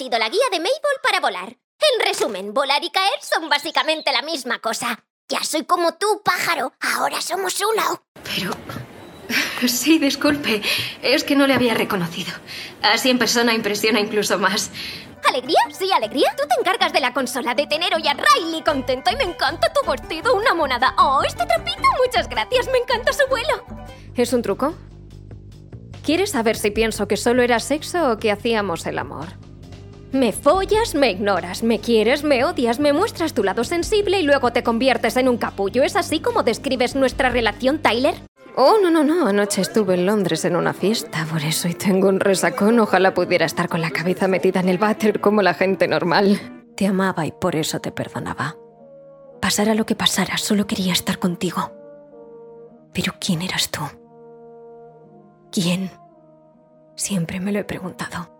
sido la guía de Mabel para volar. En resumen, volar y caer son básicamente la misma cosa. Ya soy como tú, pájaro. Ahora somos uno. Pero... Sí, disculpe. Es que no le había reconocido. Así en persona impresiona incluso más. ¿Alegría? Sí, alegría. Tú te encargas de la consola, de tener hoy a Riley contenta y me encanta tu vestido, una monada. Oh, este trapito, muchas gracias, me encanta su vuelo. ¿Es un truco? ¿Quieres saber si pienso que solo era sexo o que hacíamos el amor? Me follas, me ignoras, me quieres, me odias, me muestras tu lado sensible y luego te conviertes en un capullo. ¿Es así como describes nuestra relación, Tyler? Oh, no. Anoche estuve en Londres en una fiesta, por eso y tengo un resacón. Ojalá pudiera estar con la cabeza metida en el váter como la gente normal. Te amaba y por eso te perdonaba. Pasara lo que pasara, solo quería estar contigo. Pero ¿quién eras tú? ¿Quién? Siempre me lo he preguntado.